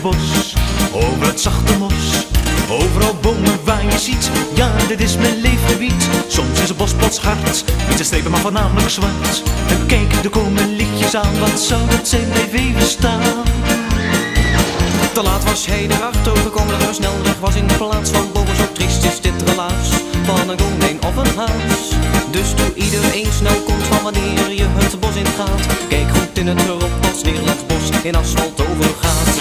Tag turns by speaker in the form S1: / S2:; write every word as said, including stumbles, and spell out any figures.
S1: bos, over het zachte mos. Overal bomen waar je ziet, ja dit is mijn leefgebied. Soms is het bos plots hard, met zijn strepen maar voornamelijk zwart. En kijk, er komen lichtjes aan, wat zou dat zijn, blijf even staan.
S2: Te laat was hij erachter gekomen dat er een snelweg was in plaats van bomen. Zo triest is dit relaas van een konijn of een haas. Dus doe iedereen snel komt van wanneer je het bos ingaat. Kijk goed in het erop als Nederlands bos in asfalt overgaat.